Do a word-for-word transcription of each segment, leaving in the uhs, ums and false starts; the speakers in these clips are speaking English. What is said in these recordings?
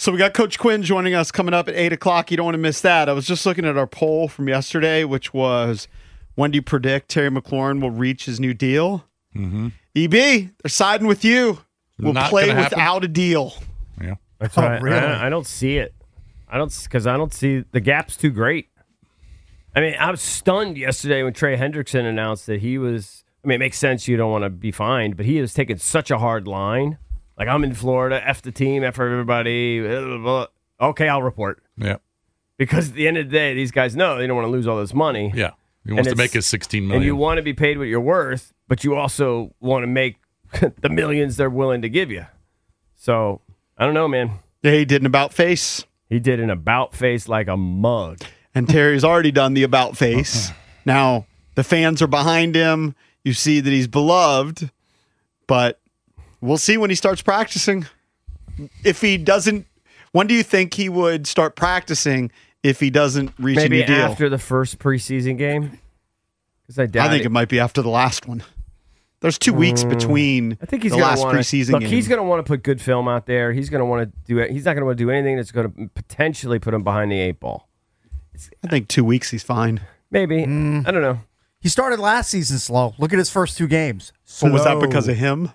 So we got Coach Quinn joining us coming up at eight o'clock. You don't want to miss that. I was just looking at our poll from yesterday, which was, when do you predict Terry McLaurin will reach his new deal? Mm-hmm. E B, they're siding with you. We'll Not play gonna happen? without a deal. Yeah. That's Oh, right. really? I, I don't see it. I don't because I don't see the gap's too great. I mean, I was stunned yesterday when Trey Hendrickson announced that he was. I mean, it makes sense you don't want to be fined, but he has taken such a hard line. Like, I'm in Florida, F the team, F everybody. Blah, blah, blah. Okay, I'll report. Yeah. Because at the end of the day, these guys know they don't want to lose all this money. Yeah. He wants And to it's- make his sixteen million. And you want to be paid what you're worth, but you also want to make the millions they're willing to give you. So, I don't know, man. Yeah, he did an about face. He did an about face like a mug. And Terry's already done the about face. Now, the fans are behind him. You see that he's beloved, but we'll see when he starts practicing. If he doesn't, when do you think he would start practicing if he doesn't reach Maybe a new deal? after the first preseason game? Because I doubt I think it. it might be after the last one. There's two weeks between I think he's the gonna last wanna, preseason look, game. he's going to want to put good film out there. He's going to want to do it. He's not going to want to do anything that's going to potentially put him behind the eight ball. I think two weeks he's fine. Maybe. Mm. I don't know. He started last season slow. Look at his first two games. So was that Slow. because of him?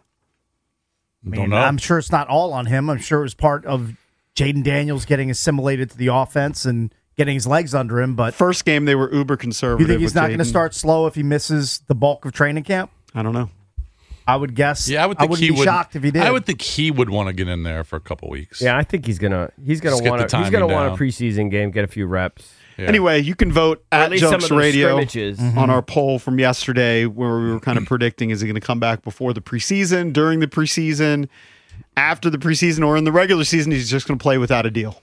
I Don't mean, know. I'm sure it's not all on him. I'm sure it was part of Jaden Daniels getting assimilated to the offense and getting his legs under him. But First game they were uber conservative. you think he's with not going to Jaden. start slow if he misses the bulk of training camp? I don't know. I would guess. Yeah, I would think wouldn't he be would. shocked if he did. I would think he would want to get in there for a couple weeks. Yeah, I think he's gonna he's gonna Just get want the to he's gonna timing want a down. preseason game, get a few reps. Yeah. Anyway, you can vote Or at at least some Jokes of those Radio scrimmages. on our poll from yesterday where we were kind of predicting, is he going to come back before the preseason, during the preseason, after the preseason, or in the regular season he's just going to play without a deal?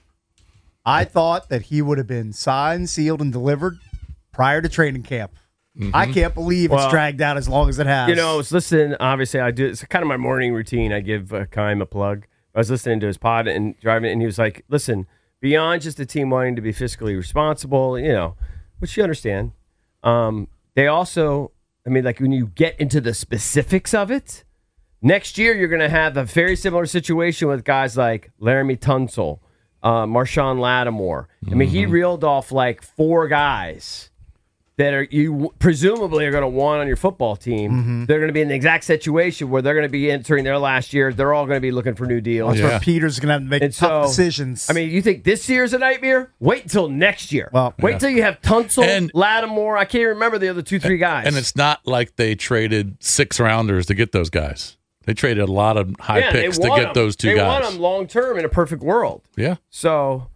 I thought that he would have been signed, sealed, and delivered prior to training camp. I can't believe Well, it's dragged out as long as it has. You know, I was listening. Obviously, I do. It's kind of my morning routine. I give uh, Kaim a plug. I was listening to his pod and driving, and he was like, "Listen, beyond just the team wanting to be fiscally responsible, you know, which you understand, um, they also, I mean, like when you get into the specifics of it, next year you're going to have a very similar situation with guys like Laramie Tunsil, uh, Marshawn Lattimore. I mean, he reeled off like four guys that are you presumably are going to want on your football team. Mm-hmm. They're going to be in the exact situation where they're going to be entering their last year. They're all going to be looking for new deals. That's Yeah. where Peter's going to have to make And tough so, decisions. I mean, you think this year's a nightmare? Wait until next year. Well, wait yeah. till you have Tunsil, And- Lattimore. I can't even remember the other two, three guys. And it's not like they traded six rounders to get those guys. They traded a lot of high yeah, they picks to want get them. those two they guys. want them long term in a perfect world. Yeah. So,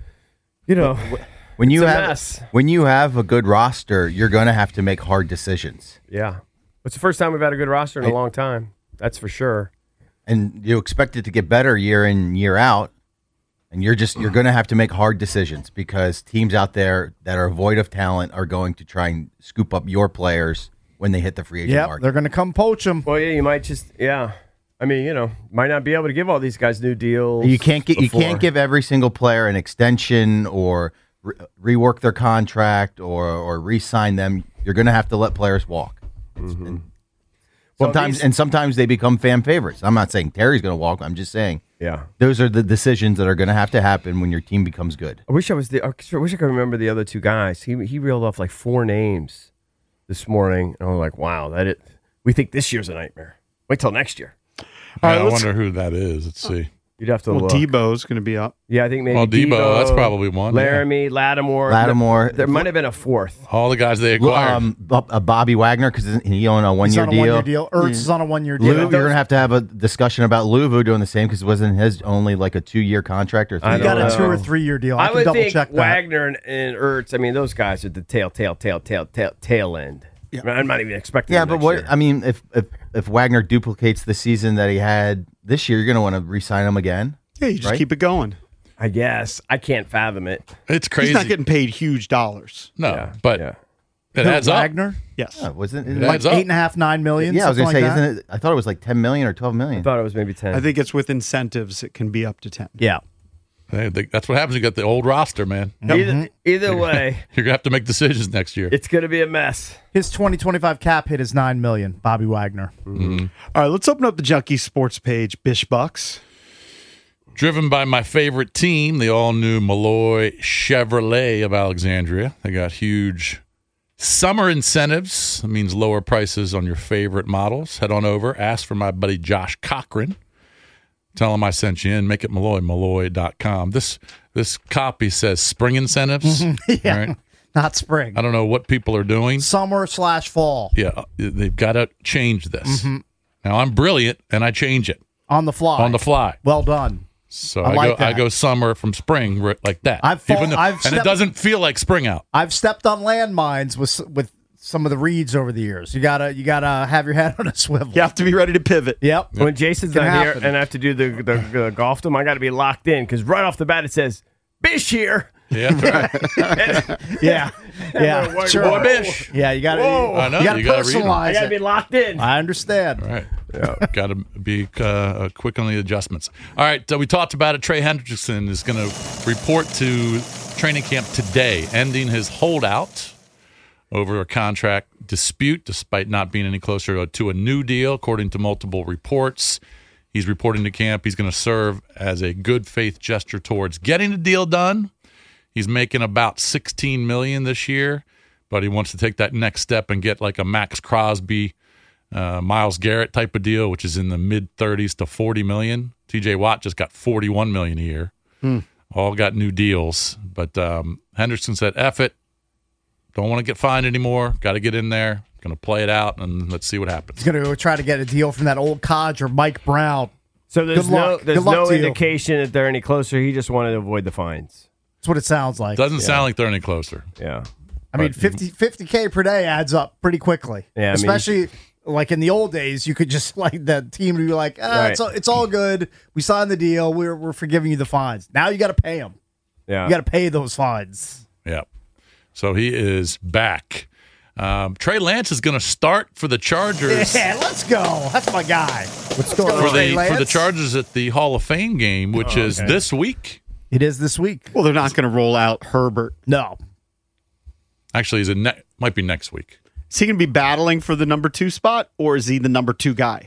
you know, When you It's a have mess. when you have a good roster, you're going to have to make hard decisions, yeah, it's the first time we've had a good roster in a long time. That's for sure. and you expect it to get better year in year out. And you're just you're going to have to make hard decisions because teams out there that are void of talent are going to try and scoop up your players when they hit the free agent yep, market. they're going to come poach him. Well, yeah, you might just yeah. I mean, you know, might not be able to give all these guys new deals. You can't get you before. can't give every single player an extension or re- rework their contract or or re-sign them. You're going to have to let players walk. Mm-hmm. And sometimes these- and sometimes they become fan favorites. I'm not saying Terry's going to walk. I'm just saying Yeah. those are the decisions that are going to have to happen when your team becomes good. I wish I was the. I wish I could remember the other two guys. He he reeled off like four names this morning, and I was like, "Wow, that it." We think this year's a nightmare. Wait till next year. All right, I let's- wonder who that is. Let's see. You'd have to Well, look. Debo's going to be up. Yeah, I think maybe Well, Debo, that's probably one, yeah. Laramie, Lattimore, Lattimore. There, there might have been a fourth. All the guys they acquired. Um, Bo- uh, Bobby Wagner because he on a one He's year on a deal. one-year deal. Ertz is on a one-year deal. Lou, you're going to have to have a discussion about Louvu doing the same because it wasn't his only like a two year contract or three. I He got don't a know. two or three-year deal. I, I, can would double think check that. Wagner and, and Ertz. I mean, those guys are the tail, tail, tail, tail, tail, tail end. I mean, I'm not even expecting. Yeah, them but next what year. I mean, if if if Wagner duplicates the season that he had this year, you're going to want to re-sign him again. Yeah, you just Right? keep it going. I guess I can't fathom it. it's crazy. He's not getting paid huge dollars. no, Yeah, but yeah. it Who, adds up. Wagner? Yes. Yeah, wasn't it? It like, adds up. Eight and a half, nine million. yeah, I was going to say, something like isn't it? I thought it was like ten million or twelve I million. thought it was maybe ten. I think it's with incentives. It can be up to ten. that? Yeah. Hey, they- that's what happens. You got the old roster, man. either, either way, You're gonna have to make decisions next year. it's going to be a mess. His twenty twenty-five cap hit is nine million. Bobby Wagner. All right, let's open up the Junkie Sports page. Bish Bucks. Driven by my favorite team, the all-new Malloy Chevrolet of Alexandria. They got huge summer incentives. That means lower prices on your favorite models. Head on over. Ask for my buddy Josh Cochran. Tell him I sent you in. Make it Malloy, malloy dot com. This this copy says spring incentives. Yeah. Right? Not spring. I don't know what people are doing. Summer slash fall. Yeah, they've got to change this. Now, I'm brilliant, and I change it On the fly. on the fly. Well done. So I I, like go I that. go summer from spring ri- like that. I've fall- Even though- I've and stepped- it doesn't feel like spring out. I've stepped on landmines with with some of the reads over the years. You gotta you gotta have your head on a swivel. You have to be ready to pivot. Yep. When Jason's Can not happen. here and I have to do the, the, the golf to him, I got to be locked in because right off the bat it says, Bish here. Yeah, that's right. Yeah. Yeah. Whoa, Sure. Boy, Bish. Yeah. You gotta. Whoa. I know, You gotta you gotta read 'em. personalize I got to it. be locked in. I understand. All right. Got to be uh, quick on the adjustments. All right. So we talked about it. Trey Hendrickson is going to report to training camp today, ending his holdout over a contract dispute, despite not being any closer to a new deal, according to multiple reports. He's reporting to camp. He's going to serve as a good faith gesture towards getting the deal done. He's making about sixteen million dollars this year, but he wants to take that next step and get like a Max Crosby, uh, Myles Garrett type of deal, which is in the mid thirties to forty million dollars. T J Watt just got forty-one million dollars a year. Hmm. All got new deals, but um, Henderson said, "F it, don't want to get fined anymore. Got to get in there. Going to play it out, and let's see what happens." He's gonna go try to get a deal from that old codger Mike Brown. So there's Good luck. no there's Good luck no to you. indication that they're any closer. He just wanted to avoid the fines. That's what it sounds like. Doesn't sound like they're any closer. Yeah. I mean, But- fifty K per day adds up pretty quickly. Yeah, I mean- Especially like in the old days, you could just like the team would be like, ah, Right. it's, all, it's all good. We signed the deal. We're, we're forgiving you the fines. Now you got to pay them. Yeah. You got to pay those fines. Yeah. So he is back. Um, Trey Lance is going to start for the Chargers. Yeah, let's go. That's my guy. What's going For on, Trey the for the Lance? Chargers at the Hall of Fame game, which Oh, is okay. this week. It is this week. Well, they're not going to roll out Herbert. No. Actually, is it ne- might be next week. Is he going to be battling for the number two spot, or is he the number two guy?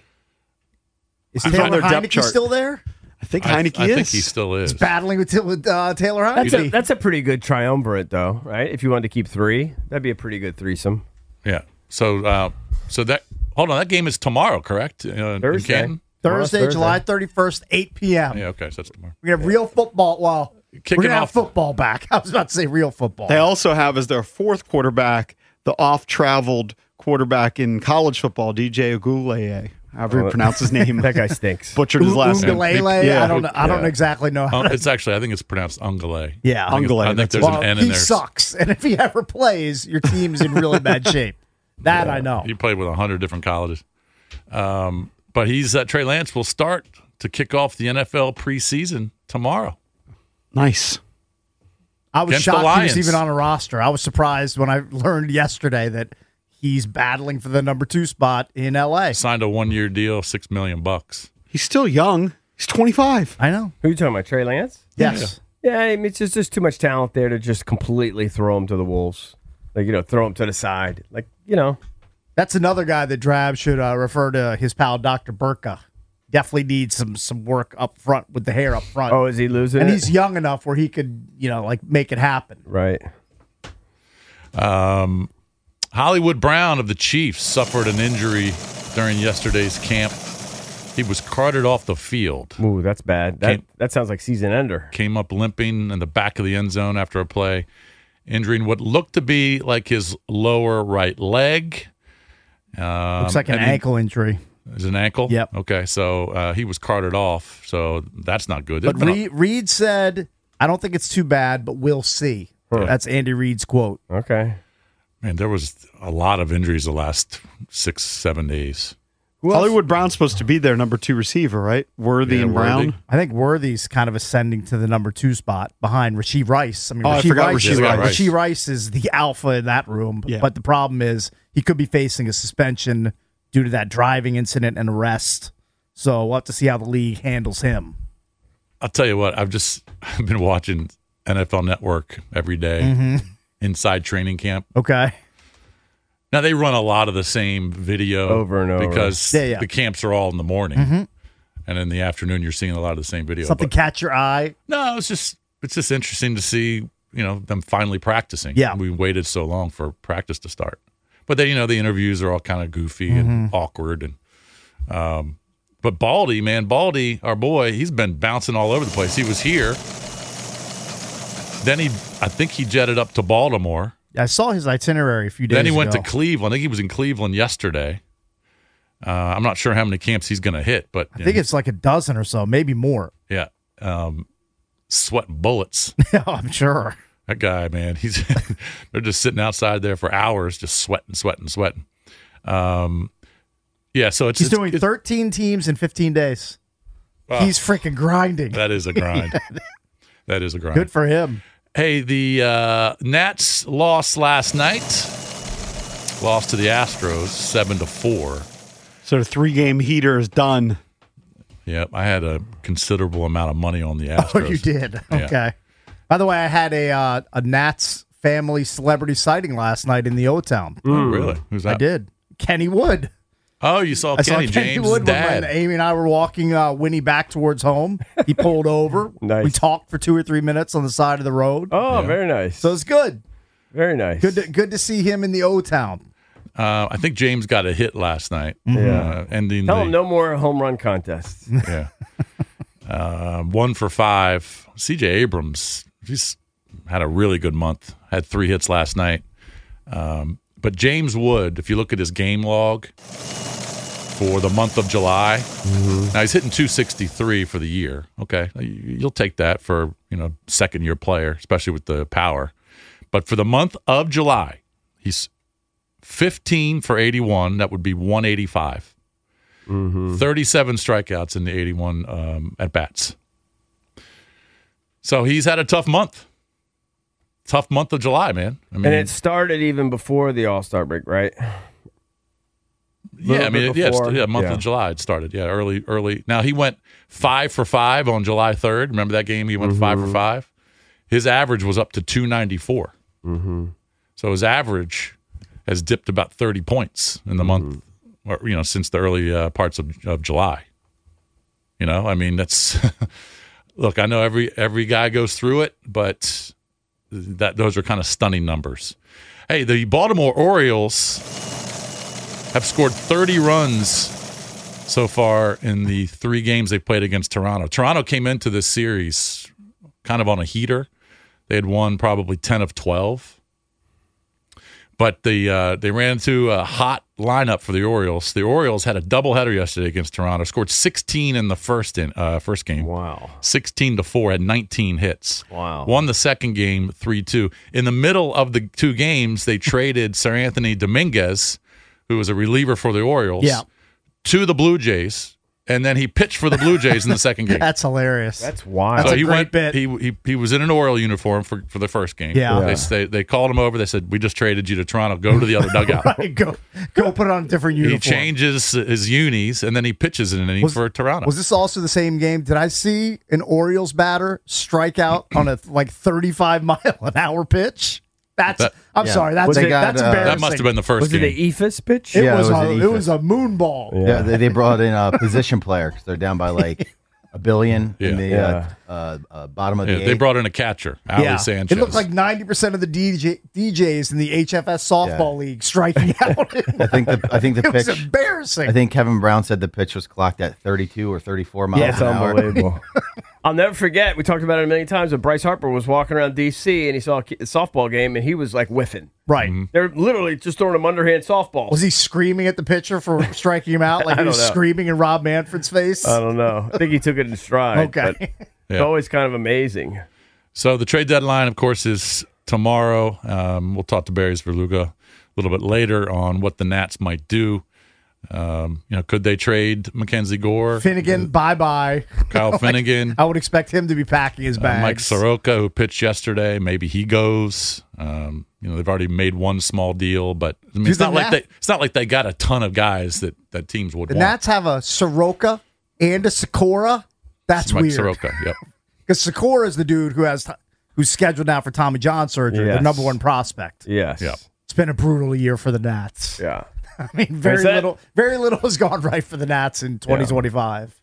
Is He's on Taylor their depth Heineke chart. still there? I think I, Heineke I is. think he still is. Battling with, with uh, Taylor That's a, Heineke. that's a pretty good triumvirate, though, right? If you wanted to keep three, that'd be a pretty good threesome. Yeah. So uh, so that hold on, that game is tomorrow, correct? Uh, in Thursday. Canton? Thursday, Thursday. July thirty-first, eight p.m. Yeah. Okay. So that's tomorrow. We're going to have real football. Well, Kicking we're going to have off- football back. I was about to say real football. They also have as their fourth quarterback the off-traveled quarterback in college football, D J Oguleye. However you Oh, pronounce his name. That guy stinks. Butchered his last name. Ungalele? Yeah. I don't know. I don't Yeah. exactly know how Oh, to. it's actually I think it's pronounced Ungale. Yeah. I think, it's- Ungale, I think that's there's Well, an N he in there. sucks, and if he ever plays, your team's in really bad shape. That I know. He played with a hundred different colleges. Um, but he's uh, Trey Lance will start to kick off the N F L preseason tomorrow. Nice. I was Against the shocked he Lions. was even on a roster. I was surprised when I learned yesterday that he's battling for the number two spot in L A. Signed a one year deal, six million bucks. He's still young. He's twenty-five. I know. Who are you talking about, Trey Lance? Yes. Yeah, I mean, it's just there's too much talent there to just completely throw him to the wolves. Like, you know, throw him to the side. Like, you know. That's another guy that Drab should uh, refer to his pal Doctor Burka. Definitely needs some some work up front with the hair up front. Oh, is he losing and it? he's young enough where he could, you know, like make it happen. Right. Um, Hollywood Brown of the Chiefs suffered an injury during yesterday's camp. He was carted off the field. Ooh, that's bad. That Can't- that sounds like season ender. Came up limping in the back of the end zone after a play, injuring what looked to be like his lower right leg. Um, Looks like an and he- ankle injury. Is it an ankle? Yep. Okay, so uh, he was carted off, so that's not good. But There's been a- Reed, Reed said, I don't think it's too bad, but we'll see. Huh. That's Andy Reid's quote. Okay. man, there was a lot of injuries the last six, seven days. Hollywood Brown's supposed to be their number two receiver, right? Worthy Yeah, and Worthy. Brown. I think Worthy's kind of ascending to the number two spot behind Rasheed Rice. I mean, Oh, I Rasheed forgot Rice, Rasheed Rice. Rasheed Rice is the alpha in that room. Yeah. But the problem is he could be facing a suspension due to that driving incident and arrest. So we'll have to see how the league handles him. I'll tell you what, I've just I've been watching N F L Network every day, Mm-hmm. inside training camp. Okay. Now they run a lot of the same video Over and over. because Yeah, yeah. the camps are all in the morning. and in the afternoon you're seeing a lot of the same video. Something But, catch your eye. no, it's just it's just interesting to see, you know, them finally practicing. Yeah. We waited so long for practice to start. But then, you know, the interviews are all kind of goofy Mm-hmm. and awkward. And um, But Baldy, man, Baldy, our boy, he's been bouncing all over the place. He was here. Then he, I think he jetted up to Baltimore. I saw his itinerary a few days Then he ago. went to Cleveland. I think he was in Cleveland yesterday. Uh, I'm not sure how many camps he's going to hit, but I think it's like a dozen or so, maybe more. yeah, um, sweating bullets. Yeah, I'm sure. That guy, man, he's they're just sitting outside there for hours, just sweating, sweating, sweating. Um, yeah, so it's He's it's- doing it's- thirteen teams in fifteen days. He's freaking grinding. That is a grind. That is a grind. Good for him. Hey, the uh, Nats lost last night. Lost to the Astros, seven to four. So the three-game heater is done. Yep, I had a considerable amount of money on the Astros. Oh, you did. Yeah. Okay. By the way, I had a uh, a Nats family celebrity sighting last night in the O-Town. Oh, really? Who's that? I did. Kenny Wood. Oh, you saw I Kenny saw Kenny James' Wood dad. when Amy and I were walking uh, Winnie back towards home. He pulled over. Nice. We talked for two or three minutes on the side of the road. Oh, Yeah. very nice. So it's good. very nice. Good to, good to see him in the O-Town. Uh, I think James got a hit last night. Yeah. Uh, ending Tell the, him no more home run contests. Yeah. uh, one for five. C J Abrams, he's had a really good month. Had three hits last night. Um, but James Wood, if you look at his game log for the month of July, now he's hitting two sixty-three for the year. Okay, you'll take that for, you know, second year player, especially with the power. But for the month of July, he's fifteen for eighty-one. That would be one eighty-five. thirty-seven strikeouts in the eighty-one um, at bats. So he's had a tough month. Tough month of July, man. I mean, And it started even before the All Star break, right? yeah, I little mean, bit yeah, it's- before. yeah, month Yeah. of July it started. Yeah, early, early. Now he went five for five on July third. Remember that game? He went five for five. His average was up to two ninety-four. Mm-hmm. So his average has dipped about thirty points in the month, or, you know, since the early uh, parts of, of July. You know, I mean, that's look. I know every every guy goes through it, but that those are kind of stunning numbers. Hey, the Baltimore Orioles have scored thirty runs so far in the three games they played against Toronto. Toronto came into this series kind of on a heater. They had won probably ten of twelve. But the uh, they ran into a hot lineup for the Orioles. The Orioles had a doubleheader yesterday against Toronto. Scored sixteen in the first in uh, first game. Wow. sixteen to four, had nineteen hits. Wow. Won the second game three two. In the middle of the two games, they traded Sir Anthony Dominguez, who was a reliever for the Orioles, Yeah. to the Blue Jays, and then he pitched for the Blue Jays in the second game. That's hilarious. That's wild. That's so a he great went. bit. He, he he was in an Oriole uniform for, for the first game. Yeah. They, Yeah. they they called him over. They said, "We just traded you to Toronto. Go to the other dugout." Right, go go put on a different He uniform. changes his unis and then he pitches in an inning Was- for Toronto. Was this also the same game? Did I see an Orioles batter strike out on a like thirty-five mile an hour pitch? That's That- I'm yeah. sorry. That's Well, they got, that's uh, embarrassing. that must have been the first Was it game. the E F I S pitch? It Yeah, was it was a, an it E F I S. was a moon ball. Yeah, they, they brought in a position player because they're down by like a billion in Yeah. the Yeah. uh, uh, uh, bottom of Yeah, the they eighth. brought in a catcher, Ali Yeah. Sanchez. It looked like ninety percent of the D J, D Js in the H F S softball league striking out. I think the I think the it was pitch. embarrassing. I think Kevin Brown said the pitch was clocked at thirty-two or thirty-four miles Yeah. That's an hour. unbelievable. I'll never forget. We talked about it a million times. But Bryce Harper was walking around D C and he saw a ki- a softball game and he was like whiffing. right. They're literally just throwing him underhand softballs. Was he screaming at the pitcher for striking him out like I he was don't know. screaming in Rob Manfred's face? I don't know. I think he took it in stride. Okay. But Yeah. it's always kind of amazing. So the trade deadline, of course, is tomorrow. Um, we'll talk to Barry's Verluga a little bit later on what the Nats might do. Um, you know, could they trade Mackenzie Gore, Finnegan, bye bye. Kyle Finnegan, I would expect him to be packing his uh, bags. Mike Soroka, who pitched yesterday? Maybe he goes. Um, you know, they've already made one small deal, but I mean, Do it's the not like Nat- they it's not like they got a ton of guys that, that teams would The want. Nats have a Soroka and a Sakura. That's Mike weird. Soroka, yep. Because Sakura is the dude who has who's scheduled now for Tommy John surgery, the Yes. number one prospect. Yes. Yeah. It's been a brutal year for the Nats. Yeah. I mean, very Is that- little, very little has gone right for the Nats in twenty twenty-five.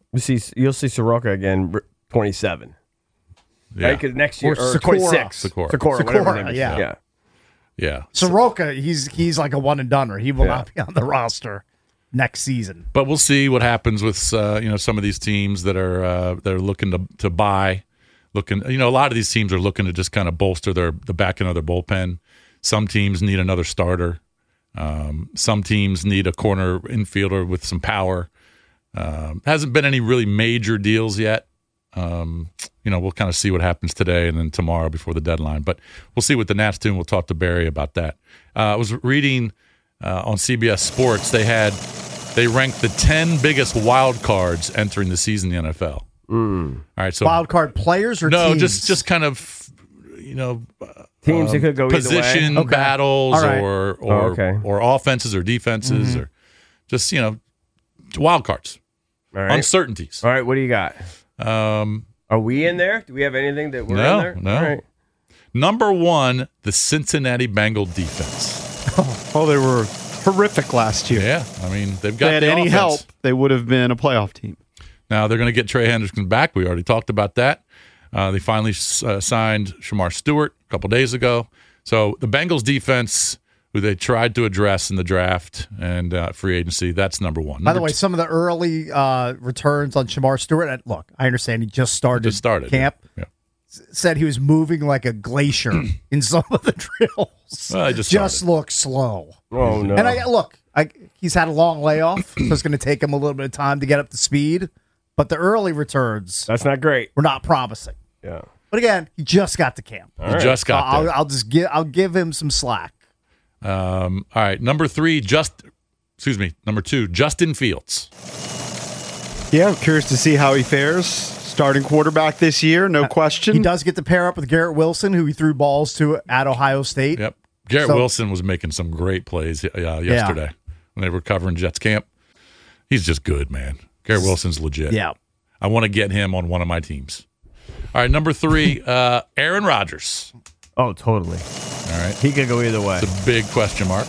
You see, you'll see Soroka again, twenty-seven. Yeah. Right? 'Cause next year, Or or Sikora. twenty-six. Sikora. Sikora, whatever Sikora, his name is. yeah. yeah. Yeah. Soroka, he's he's like a one and doneer. He will Yeah. not be on the roster next season. But we'll see what happens with uh, you know some of these teams that are uh, that are looking to to buy, looking you know a lot of these teams are looking to just kind of bolster their the back end of their bullpen. Some teams need another starter. Um, some teams need a corner infielder with some power. Um, hasn't been any really major deals yet. Um, you know, we'll kind of see what happens today and then tomorrow before the deadline. But we'll see what the Nats do, and we'll talk to Barry about that. Uh, I was reading uh, on C B S Sports, they had they ranked the ten biggest wild cards entering the season in the N F L. Mm. All right, so Wild card players or no, teams? just just kind of you know Teams that could go position either way. Okay. battles All right. or or Oh, okay. or offenses or defenses or just you know wild cards, All right. uncertainties. All right, what do you got? Um, Are we in there? Do we have anything that we're No, in there? no. All right. Number one, the Cincinnati Bengal defense. Oh, they were horrific last year. Yeah, I mean they've If got they had the any offense. help, they would have been a playoff team. Now they're going to get Trey Hendrickson back. We already talked about that. Uh, they finally uh, signed Shamar Stewart a couple days ago. So the Bengals defense, who they tried to address in the draft and uh, free agency, that's number one. By the Number way, two- some of the early uh, returns on Shamar Stewart. and Look, I understand he just started, just started camp. Yeah. s- Said he was moving like a glacier in some of the drills. Well, he just just started. looked slow. Oh, no. And I look, I, he's had a long layoff, so it's going to take him a little bit of time to get up to speed. But the early returns That's not great. were not promising. Yeah. But again, he just got to camp. He just got I'll, there. I'll just give I'll give him some slack. Um, all right, number three, just excuse me, number two, Justin Fields. Yeah, I'm curious to see how he fares. Starting quarterback this year, no question. He does get to pair up with Garrett Wilson, who he threw balls to at Ohio State. Yep, Garrett So- Wilson was making some great plays uh, yesterday when they were covering Jets camp. He's just good, man. Garrett Wilson's legit. Yeah. I want to get him on one of my teams. All right, number three, uh, Aaron Rodgers. Oh, totally. All right, He could go either way. it's a big question mark.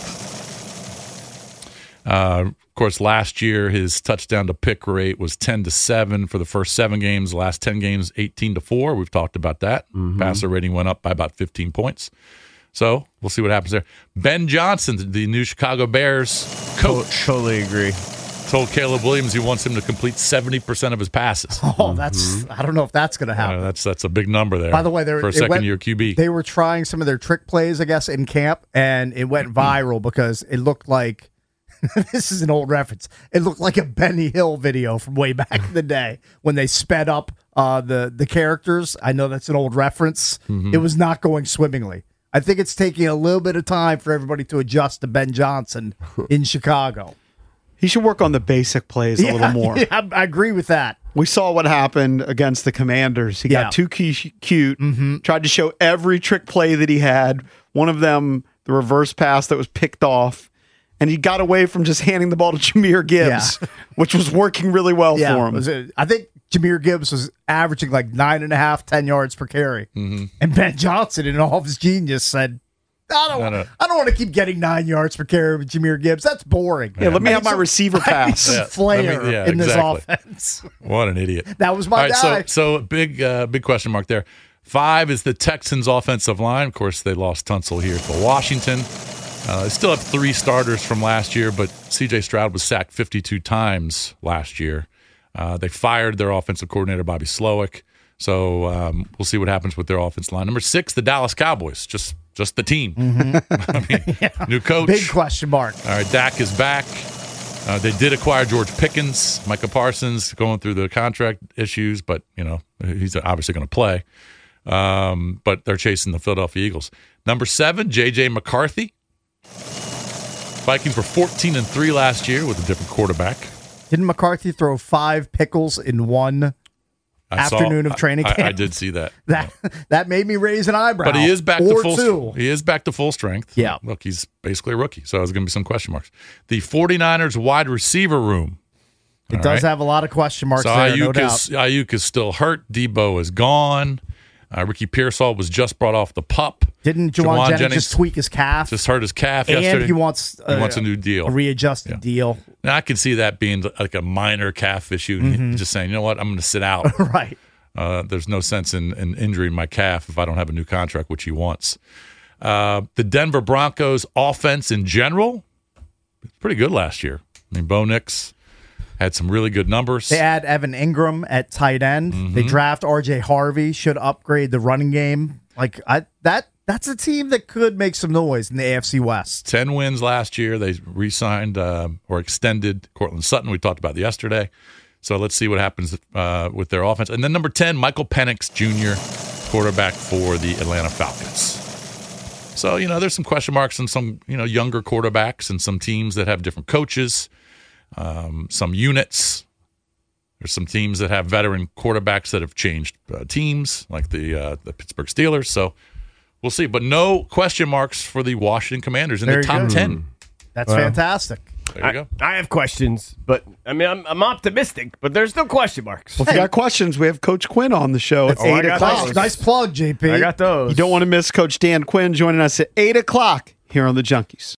Uh, of course, last year his touchdown to pick rate was ten to seven for the first seven games. The last ten games, eighteen to four. We've talked about that. Passer rating went up by about fifteen points. So we'll see what happens there. Ben Johnson, the new Chicago Bears coach, Totally agree. told Caleb Williams he wants him to complete seventy percent of his passes. Oh, that's I don't know if that's going to happen. Uh, that's that's a big number there. By the way, there- for a it second went- year Q B. They were trying some of their trick plays, I guess, in camp, and it went viral because it looked like this is an old reference. It looked like a Benny Hill video from way back in the day when they sped up uh, the the characters. I know that's an old reference. It was not going swimmingly. I think it's taking a little bit of time for everybody to adjust to Ben Johnson in Chicago. He should work on the basic plays a little more. Yeah, I, I agree with that. We saw what happened against the Commanders. He Yeah. got too cu- cute, tried to show every trick play that he had. One of them, the reverse pass that was picked off, and he got away from just handing the ball to Jahmyr Gibbs, which was working really well Yeah, for him. was it- I think Jahmyr Gibbs was averaging like nine and a half, ten yards per carry, and Ben Johnson, in all of his genius, said, "I don't, No, no. I don't want to keep getting nine yards per carry with Jahmyr Gibbs. That's boring. Yeah, let me I have need my some- receiver I need pass. some Yeah, flair let me- yeah, in this exactly. offense." What an idiot. That was my All right, guy. so so big uh, big question mark there. Five is the Texans' offensive line. Of course, they lost Tunsil here to Washington. Uh, they still have three starters from last year, but C J Stroud was sacked fifty-two times last year. Uh, they fired their offensive coordinator, Bobby Slowick. So um, we'll see what happens with their offensive line. Number six, the Dallas Cowboys. Just just the team. I mean, new coach. Big question mark. All right, Dak is back. Uh, they did acquire George Pickens, Micah Parsons, going through the contract issues, but you know he's obviously going to play. Um, but they're chasing the Philadelphia Eagles. Number seven, J J McCarthy. Vikings were fourteen and three last year with a different quarterback. Didn't McCarthy throw five pickles in one I afternoon saw, of training I, camp? I, I did see that. That that made me raise an eyebrow. But he is back or to full. two. He is back to full strength. Yeah. Look, he's basically a rookie, so there's going to be some question marks. The 49ers wide receiver room. It All does right. have a lot of question marks So there, Ayuk no doubt. is Ayuk is still hurt. Debo is gone. Uh, Ricky Pearsall was just brought off the pup. Didn't Jawan, Jawan Jennings, Jennings just tweak his calf? Just hurt his calf and yesterday. he wants uh, he wants a new deal. a readjusted Yeah. deal. Now, I can see that being like a minor calf issue. Mm-hmm. Just saying, you know what, I'm going to sit out. Right. Uh, there's no sense in, in injuring my calf if I don't have a new contract, which he wants. Uh, the Denver Broncos offense in general, pretty good last year. I mean, Bo Nix had some really good numbers. They add Evan Ingram at tight end. Mm-hmm. They draft R J Harvey. Should upgrade the running game. Like I, that. That's a team that could make some noise in the A F C West. ten wins last year. They re-signed uh, or extended Cortland Sutton. We talked about yesterday. So let's see what happens uh, with their offense. And then number ten, Michael Penix Junior, quarterback for the Atlanta Falcons. So, you know, there's some question marks on some, you know, younger quarterbacks and some teams that have different coaches, um, some units. There's some teams that have veteran quarterbacks that have changed uh, teams, like the uh, the Pittsburgh Steelers. So we'll see. But no question marks for the Washington Commanders in Very the top good. ten. That's fantastic. There you I, go. I have questions, but I mean, I'm, I'm optimistic, but there's still question marks. Well, if you got questions, we have Coach Quinn on the show at Oh, I eight got o'clock. those. Nice plug, J P. I got those. You don't want to miss Coach Dan Quinn joining us at eight o'clock here on the Junkies.